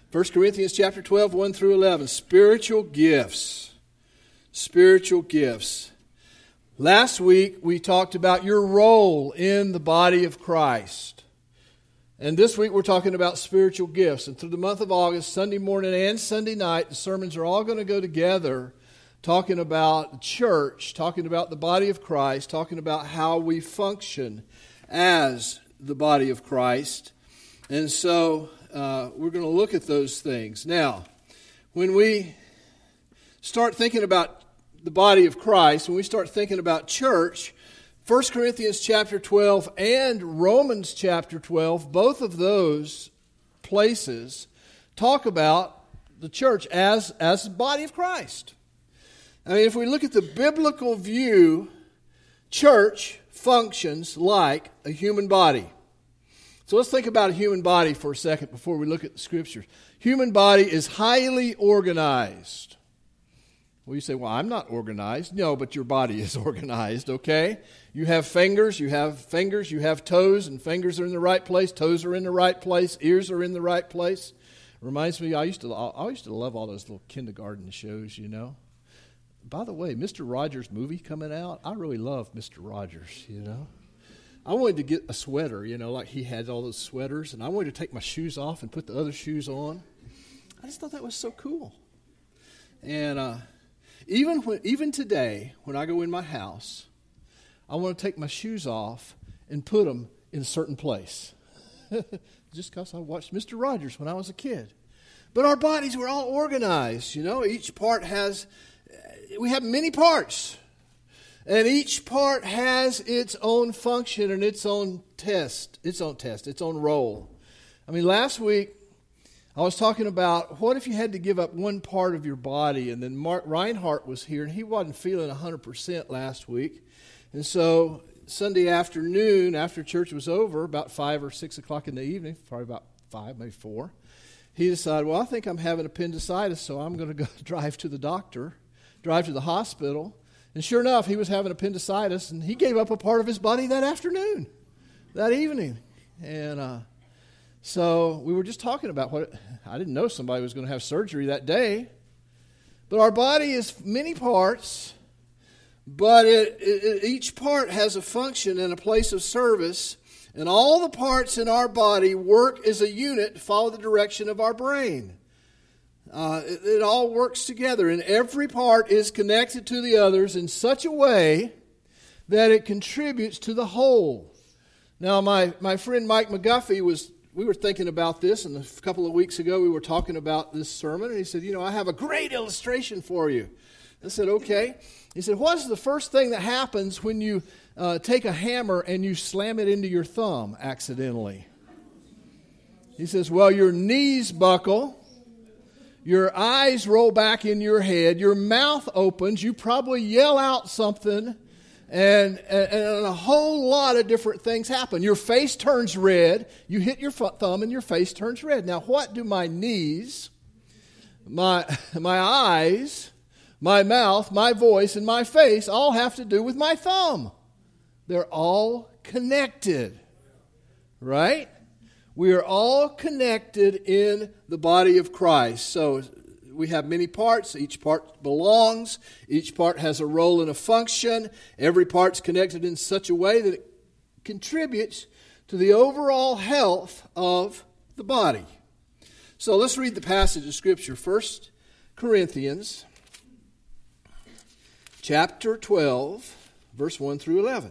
1 Corinthians chapter 12, 1 through 11. Spiritual gifts. Spiritual gifts. Last week we talked about your role in the body of Christ. And this week we're talking about spiritual gifts. And through the month of August, Sunday morning and Sunday night, the sermons are all going to go together talking about the church, talking about the body of Christ, talking about how we function as the body of Christ. And so we're going to look at those things. Now, when we start thinking about the body of Christ, when we start thinking about church, 1 Corinthians chapter 12 and Romans chapter 12, both of those places talk about the church as the body of Christ. I mean, if we look at the biblical view, church functions like a human body. So let's think about a human body for a second before we look at the scriptures. Human body is highly organized. Well, you say, well, I'm not organized. No, but your body is organized, okay? You have fingers, you have toes, and fingers are in the right place, toes are in the right place, ears are in the right place. Reminds me, I used to love all those little kindergarten shows, you know. By the way, Mr. Rogers' movie coming out, I really love Mr. Rogers, you know. I wanted to get a sweater, you know, like he had all those sweaters, and I wanted to take my shoes off and put the other shoes on. I just thought that was so cool. And even today, when I go in my house, I want to take my shoes off and put them in a certain place. Just because I watched Mr. Rogers when I was a kid. But our bodies were all organized, you know. Each part we have many parts. And each part has its own function and its own role. I mean, last week, I was talking about what if you had to give up one part of your body, and then Mark Reinhardt was here, and he wasn't feeling 100% last week. And so Sunday afternoon, after church was over, about 5 or 6 o'clock in the evening, probably about 5, maybe 4, he decided, well, I think I'm having appendicitis, so I'm going to go drive to the hospital. And sure enough, he was having appendicitis, and he gave up a part of his body that evening. And so we were just talking about I didn't know somebody was going to have surgery that day. But our body is many parts, but each part has a function and a place of service. And all the parts in our body work as a unit to follow the direction of our brain. It all works together, and every part is connected to the others in such a way that it contributes to the whole. Now, my friend Mike McGuffey we were thinking about this, and a couple of weeks ago we were talking about this sermon, and he said, I have a great illustration for you. I said, okay. He said, what's the first thing that happens when you take a hammer and you slam it into your thumb accidentally? He says, well, your knees buckle. Your eyes roll back in your head. Your mouth opens. You probably yell out something. And a whole lot of different things happen. Your face turns red. You hit your thumb and your face turns red. Now, what do my knees, my eyes, my mouth, my voice, and my face all have to do with my thumb? They're all connected. Right? We are all connected in the body of Christ. So we have many parts. Each part belongs. Each part has a role and a function. Every part's connected in such a way that it contributes to the overall health of the body. So let's read the passage of Scripture. 1 Corinthians chapter 12, verse 1 through 11.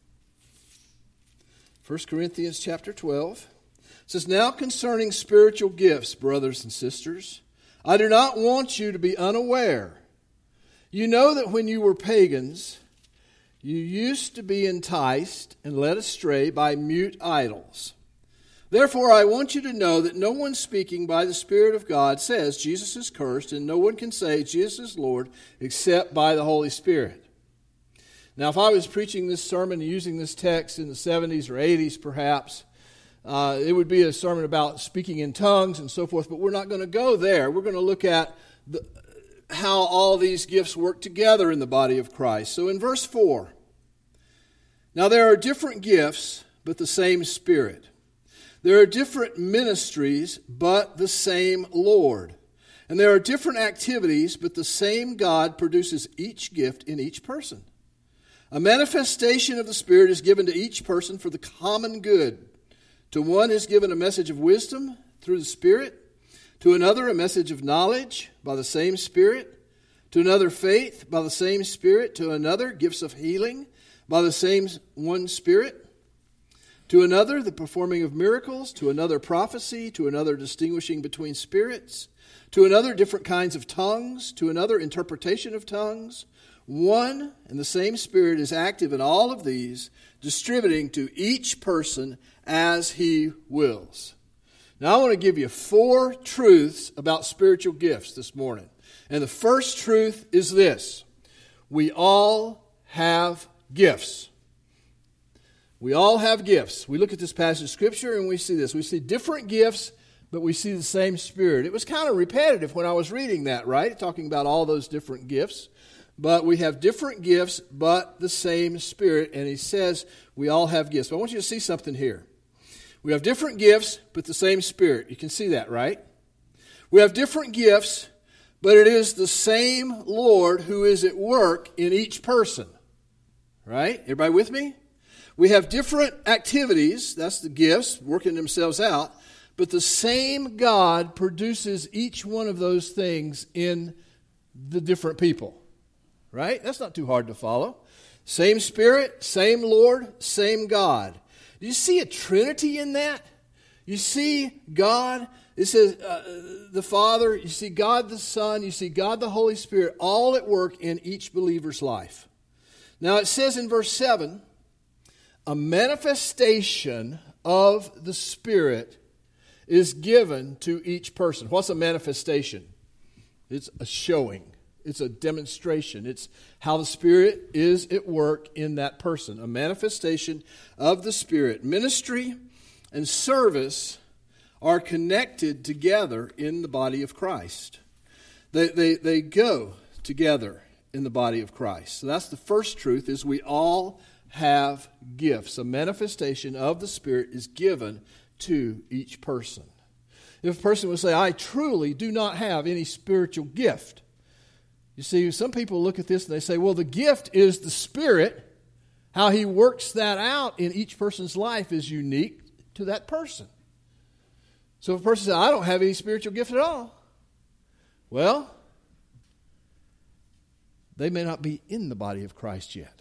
1 Corinthians chapter 12. It says, now concerning spiritual gifts, brothers and sisters, I do not want you to be unaware. You know that when you were pagans, you used to be enticed and led astray by mute idols. Therefore, I want you to know that no one speaking by the Spirit of God says Jesus is cursed, and no one can say Jesus is Lord except by the Holy Spirit. Now, if I was preaching this sermon using this text in the 70s or 80s perhaps, it would be a sermon about speaking in tongues and so forth, but we're not going to go there. We're going to look at how all these gifts work together in the body of Christ. So in verse 4, now there are different gifts, but the same Spirit. There are different ministries, but the same Lord. And there are different activities, but the same God produces each gift in each person. A manifestation of the Spirit is given to each person for the common good. To one is given a message of wisdom through the Spirit, to another a message of knowledge by the same Spirit, to another faith by the same Spirit, to another gifts of healing by the same one Spirit, to another the performing of miracles, to another prophecy, to another distinguishing between spirits, to another different kinds of tongues, to another interpretation of tongues. One and the same Spirit is active in all of these, distributing to each person as He wills. Now I want to give you 4 truths about spiritual gifts this morning. And the first truth is this: we all have gifts. We all have gifts. We look at this passage of Scripture and we see this. We see different gifts, but we see the same Spirit. It was kind of repetitive when I was reading that, right? Talking about all those different gifts. But we have different gifts, but the same Spirit. And he says we all have gifts. But I want you to see something here. We have different gifts, but the same Spirit. You can see that, right? We have different gifts, but it is the same Lord who is at work in each person. Right? Everybody with me? We have different activities, that's the gifts, working themselves out, but the same God produces each one of those things in the different people. Right? That's not too hard to follow. Same Spirit, same Lord, same God. Do you see a Trinity in that? You see God, it says the Father, you see God the Son, you see God the Holy Spirit, all at work in each believer's life. Now it says in verse 7, a manifestation of the Spirit is given to each person. What's a manifestation? It's a showing. It's a demonstration. It's how the Spirit is at work in that person. A manifestation of the Spirit. Ministry and service are connected together in the body of Christ. They go together in the body of Christ. So that's the first truth, is we all have gifts. A manifestation of the Spirit is given to each person. If a person would say, I truly do not have any spiritual gift. You see, some people look at this and they say, well, the gift is the Spirit. How He works that out in each person's life is unique to that person. So if a person says, I don't have any spiritual gift at all, well, they may not be in the body of Christ yet.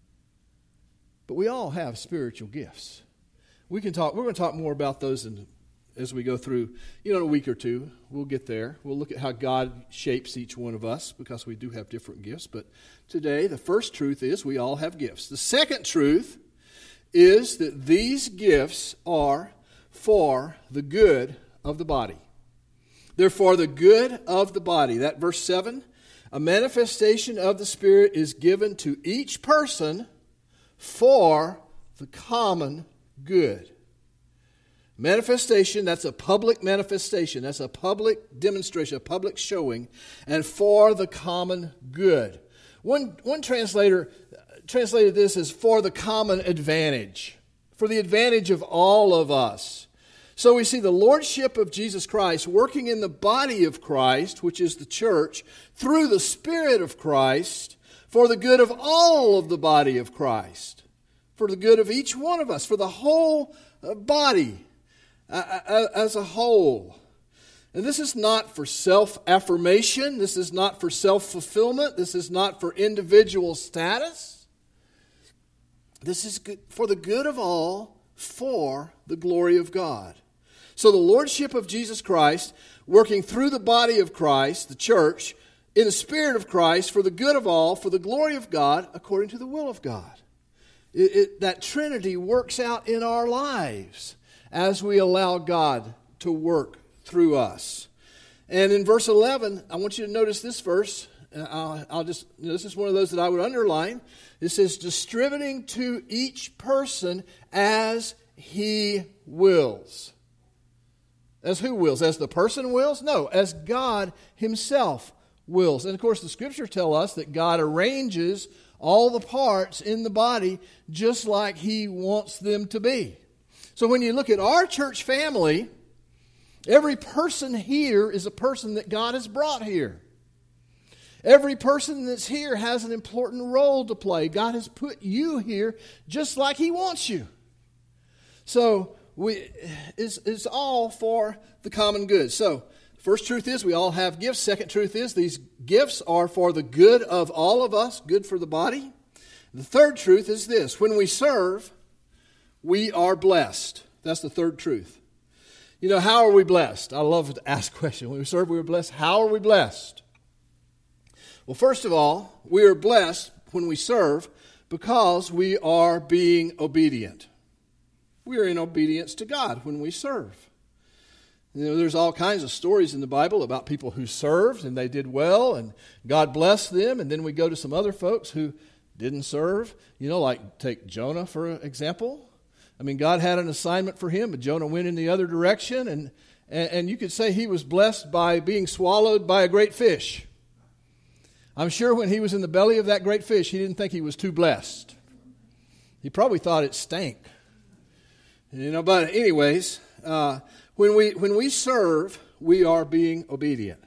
But we all have spiritual gifts. We're going to talk more about those as we go through, in a week or two. We'll get there. We'll look at how God shapes each one of us, because we do have different gifts. But today, the first truth is we all have gifts. The second truth is that these gifts are for the good of the body. They're for the good of the body. That verse 7, a manifestation of the Spirit is given to each person for the common good. Manifestation, that's a public manifestation. That's a public demonstration, a public showing, and for the common good. One translator translated this as for the common advantage, for the advantage of all of us. So we see the lordship of Jesus Christ working in the body of Christ, which is the church, through the Spirit of Christ, for the good of all of the body of Christ, for the good of each one of us, for the whole body as a whole. And this is not for self-affirmation. This is not for self-fulfillment. This is not for individual status. This is good, for the good of all, for the glory of God. So the lordship of Jesus Christ, working through the body of Christ, the church, in the Spirit of Christ, for the good of all, for the glory of God, according to the will of God. That Trinity works out in our lives as we allow God to work through us. And in verse 11, I want you to notice this verse. This is one of those that I would underline. It says, distributing to each person as he wills. As who wills? As the person wills? No, as God Himself wills. And of course, the Scriptures tell us that God arranges all the parts in the body just like He wants them to be. So when you look at our church family, every person here is a person that God has brought here. Every person that's here has an important role to play. God has put you here just like He wants you. So it's all for the common good. So first truth is we all have gifts. Second truth is these gifts are for the good of all of us, good for the body. The third truth is this: when we serve, we are blessed. That's the third truth. You know, how are we blessed? I love to ask a question. When we serve, we are blessed. How are we blessed? Well, first of all, we are blessed when we serve because we are being obedient. We are in obedience to God when we serve. You know, there's all kinds of stories in the Bible about people who served and they did well and God blessed them. And then we go to some other folks who didn't serve. You know, like take Jonah for example. I mean, God had an assignment for him, but Jonah went in the other direction. And you could say he was blessed by being swallowed by a great fish. I'm sure when he was in the belly of that great fish, he didn't think he was too blessed. He probably thought it stank. You know, but anyways, when we serve, we are being obedient.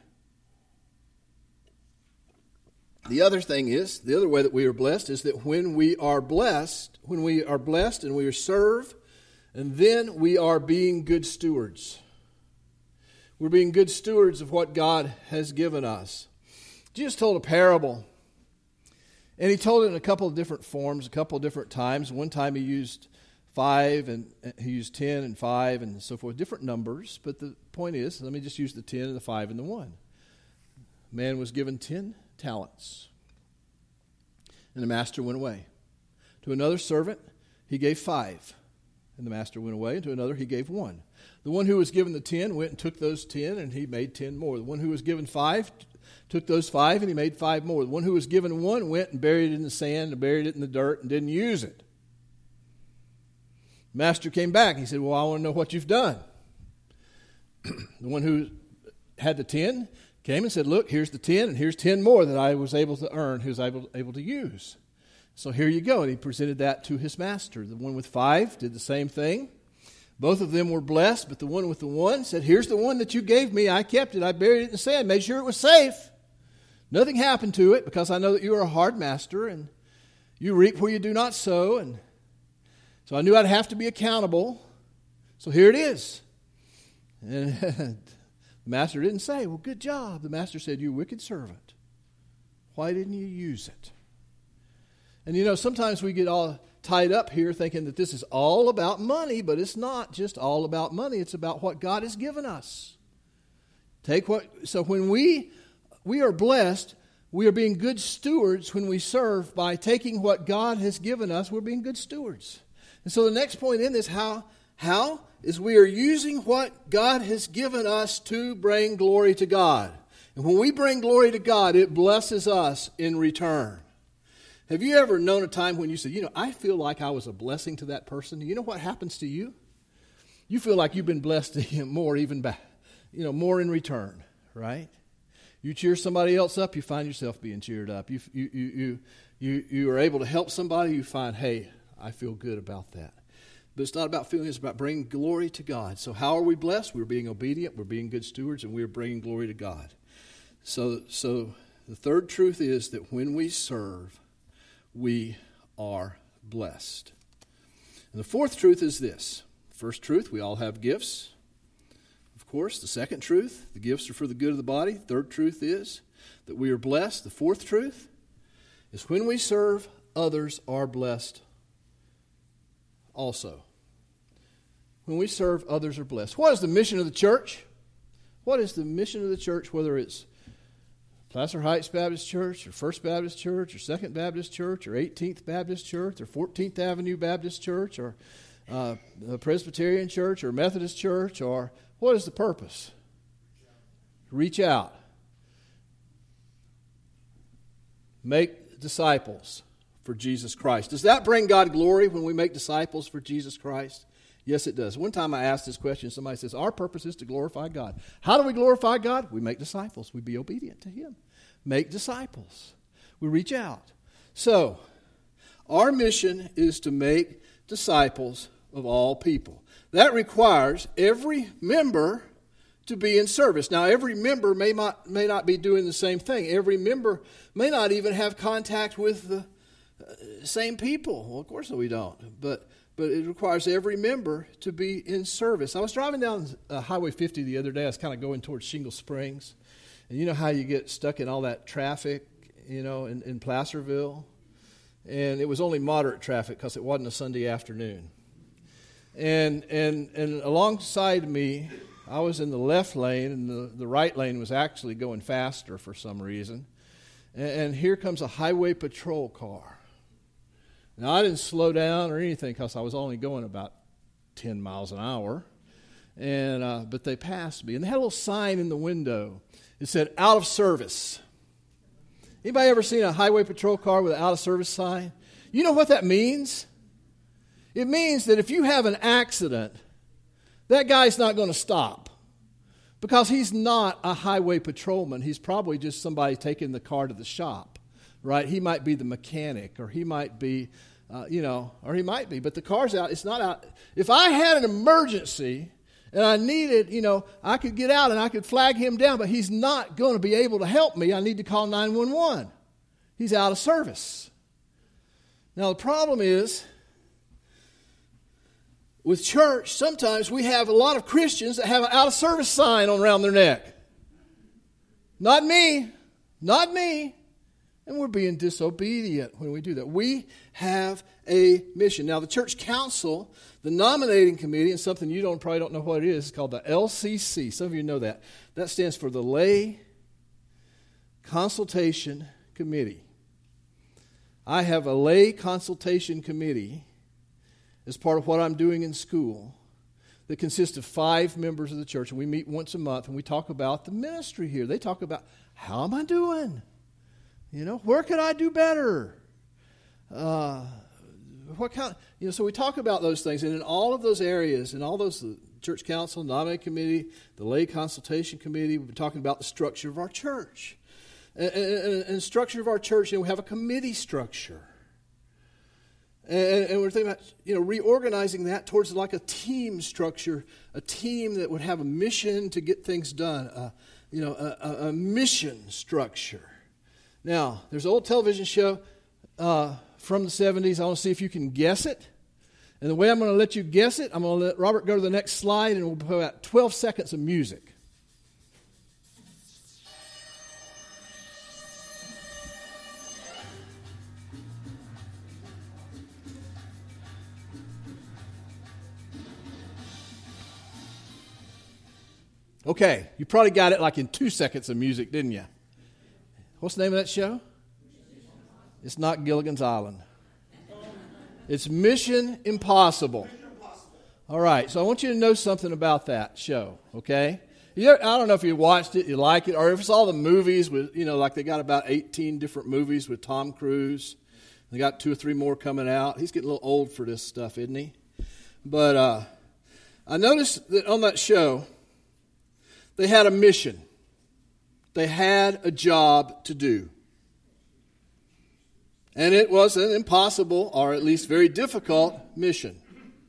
The other thing is, the other way that we are blessed is that when we are blessed and we are served, and then we are being good stewards. We're being good stewards of what God has given us. Jesus told a parable, and he told it in a couple of different forms, a couple of different times. One time he used 5, and he used 10 and 5 and so forth, different numbers. But the point is, let me just use the 10 and the 5 and the 1. Man was given 10 talents, and the master went away. To another servant he gave 5, and the master went away, and to another he gave 1. The one who was given the 10 went and took those 10, and he made 10 more. The one who was given 5 took those 5 and he made 5 more. The one who was given 1 went and buried it in the sand and buried it in the dirt and didn't use it. The master came back. He said, well, I want to know what you've done. The one who had the 10 came and said, look, here's the 10 and here's 10 more that I was able to earn, who was able to use. So here you go. And he presented that to his master. The one with 5 did the same thing. Both of them were blessed, but the one with the 1 said, here's the one that you gave me. I kept it. I buried it in the sand, made sure it was safe. Nothing happened to it because I know that you are a hard master and you reap where you do not sow. And so I knew I'd have to be accountable. So here it is. And the master didn't say, well, good job. The master said, you wicked servant. Why didn't you use it? And you know, sometimes we get all tied up here thinking that this is all about money, but it's not just all about money. It's about what God has given us. So when we are blessed, we are being good stewards when we serve by taking what God has given us. We're being good stewards. And so the next point in this, how is we are using what God has given us to bring glory to God. And when we bring glory to God, it blesses us in return. Have you ever known a time when you said, you know, I feel like I was a blessing to that person? You know what happens to you? You feel like you've been blessed to him more, even back, more in return, right? You cheer somebody else up, you find yourself being cheered up. You are able to help somebody, you find, hey, I feel good about that. But it's not about feeling, it's about bringing glory to God. So how are we blessed? We're being obedient, we're being good stewards, and we're bringing glory to God. So the third truth is that when we serve, we are blessed. And the fourth truth is this. First truth, we all have gifts. Of course, the second truth, the gifts are for the good of the body. Third truth is that we are blessed. The fourth truth is when we serve, others are blessed also. When we serve, others are blessed. What is the mission of the church? What is the mission of the church, whether it's Placer Heights Baptist Church, or First Baptist Church, or Second Baptist Church, or 18th Baptist Church, or 14th Avenue Baptist Church, or Presbyterian Church, or Methodist Church, or what is the purpose? Reach out. Make disciples for Jesus Christ. Does that bring God glory when we make disciples for Jesus Christ? Yes, it does. One time I asked this question, somebody says, our purpose is to glorify God. How do we glorify God? We make disciples. We be obedient to Him. Make disciples. We reach out. So, our mission is to make disciples of all people. That requires every member to be in service. Now, every member may not be doing the same thing. Every member may not even have contact with the same people. Well, of course we don't. But it requires every member to be in service. I was driving down Highway 50 the other day. I was kind of going towards Shingle Springs. And you know how you get stuck in all that traffic, in Placerville? And it was only moderate traffic because it wasn't a Sunday afternoon. And alongside me, I was in the left lane, and the right lane was actually going faster for some reason. And here comes a highway patrol car. Now, I didn't slow down or anything because I was only going about 10 miles an hour. But they passed me. And they had a little sign in the window. It said, out of service. Anybody ever seen a highway patrol car with an out of service sign? You know what that means? It means that if you have an accident, that guy's not going to stop because he's not a highway patrolman. He's probably just somebody taking the car to the shop, right? He might be the mechanic, or he might be, or he might be. But the car's out. It's not out. If I had an emergency and I needed, I could get out and I could flag him down, but he's not going to be able to help me. I need to call 911. He's out of service. Now, the problem is, with church, sometimes we have a lot of Christians that have an out-of-service sign around their neck. Not me. Not me. And we're being disobedient when we do that. We have a mission. Now, the church council, the nominating committee, and something you probably don't know what it is called the LCC. Some of you know that. That stands for the Lay Consultation Committee. I have a lay consultation committee as part of what I'm doing in school that consists of 5 members of the church. And we meet once a month, and we talk about the ministry here. They talk about, how am I doing? Where could I do better? What kind? So we talk about those things. And in all of those areas, in all those, the church council, nominating committee, the lay consultation committee, we've been talking about the structure of our church. And structure of our church, we have a committee structure. And we're thinking about, reorganizing that towards like a team structure, a team that would have a mission to get things done, a mission structure. Now, there's an old television show from the 70s. I want to see if you can guess it. And the way I'm going to let you guess it, I'm going to let Robert go to the next slide, and we'll put about 12 seconds of music. Okay, you probably got it like in 2 seconds of music, didn't you? What's the name of that show? It's not Gilligan's Island. It's Mission Impossible. All right, so I want you to know something about that show, okay? I don't know if you watched it, you like it, or if it's all the movies with, like they got about 18 different movies with Tom Cruise. They got 2 or 3 more coming out. He's getting a little old for this stuff, isn't he? But I noticed that on that show, they had a mission. They had a job to do. And it was an impossible, or at least very difficult, mission.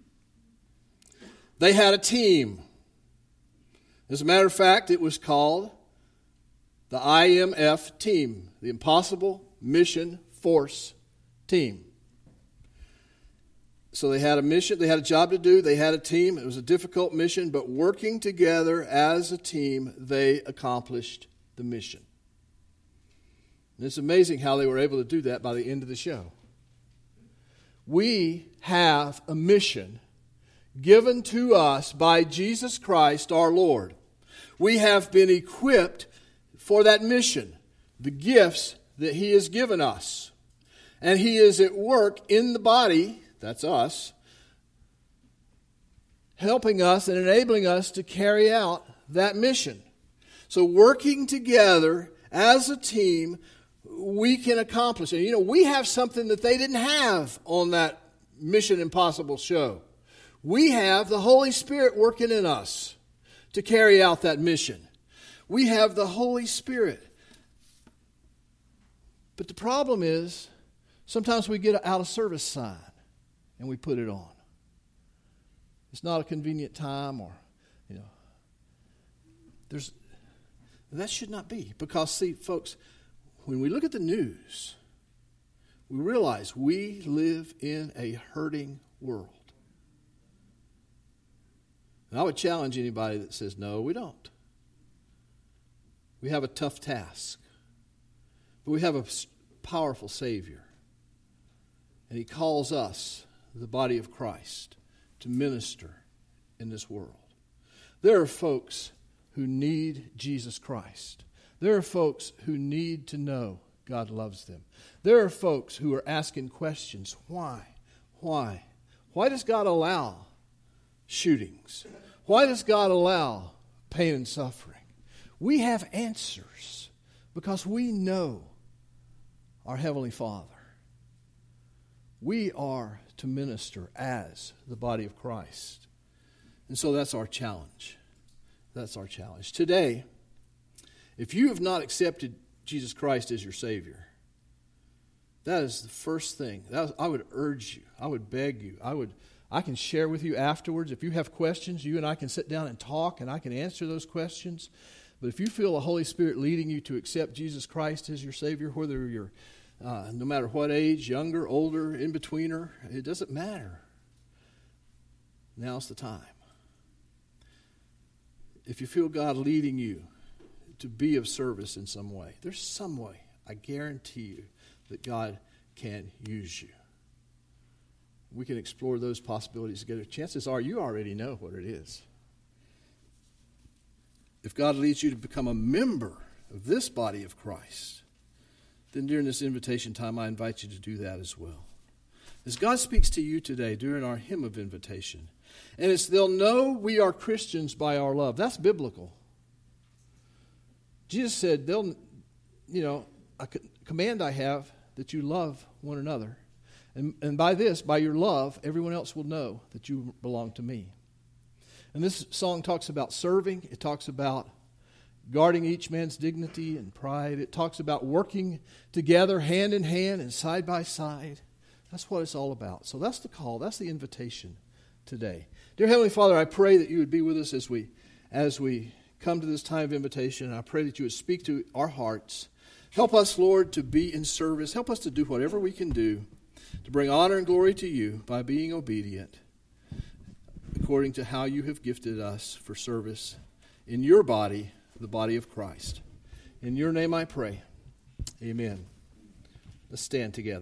They had a team. As a matter of fact, it was called the IMF team, the Impossible Mission Force Team. So they had a mission, they had a job to do, they had a team. It was a difficult mission, but working together as a team, they accomplished the mission. And it's amazing how they were able to do that by the end of the show. We have a mission given to us by Jesus Christ our Lord. We have been equipped for that mission, the gifts that He has given us. And He is at work in the body, that's us, helping us and enabling us to carry out that mission. So working together as a team, we can accomplish it. We have something that they didn't have on that Mission Impossible show. We have the Holy Spirit working in us to carry out that mission. We have the Holy Spirit. But the problem is, sometimes we get an out of service sign and we put it on. it's not a convenient time, or, that should not be. Because, see, folks, when we look at the news, we realize we live in a hurting world. And I would challenge anybody that says, no, we don't. We have a tough task. But we have a powerful Savior. And He calls us, the body of Christ, to minister in this world. There are folks who need Jesus Christ. There are folks who need to know God loves them. There are folks who are asking questions. Why? Why? Why does God allow shootings? Why does God allow pain and suffering? We have answers because we know our Heavenly Father. We are to minister as the body of Christ. And so that's our challenge. That's our challenge. Today, if you have not accepted Jesus Christ as your Savior, that is the first thing. I would urge you. I would beg you. I can share with you afterwards. If you have questions, you and I can sit down and talk, and I can answer those questions. But if you feel the Holy Spirit leading you to accept Jesus Christ as your Savior, whether you're no matter what age, younger, older, in-betweener, it doesn't matter. Now's the time. If you feel God leading you to be of service in some way, there's some way, I guarantee you, that God can use you. We can explore those possibilities together. Chances are you already know what it is. If God leads you to become a member of this body of Christ, then during this invitation time, I invite you to do that as well. As God speaks to you today during our hymn of invitation, and they'll know we are Christians by our love. That's biblical. Jesus said, a command I have that you love one another. And by this, by your love, everyone else will know that you belong to me. And this song talks about serving. It talks about guarding each man's dignity and pride. It talks about working together, hand in hand and side by side. That's what it's all about. So that's the call. That's the invitation today. Dear Heavenly Father, I pray that you would be with us as we come to this time of invitation. I pray that you would speak to our hearts. Help us, Lord, to be in service. Help us to do whatever we can do to bring honor and glory to you by being obedient according to how you have gifted us for service in your body, the body of Christ. In your name I pray. Amen. Let's stand together.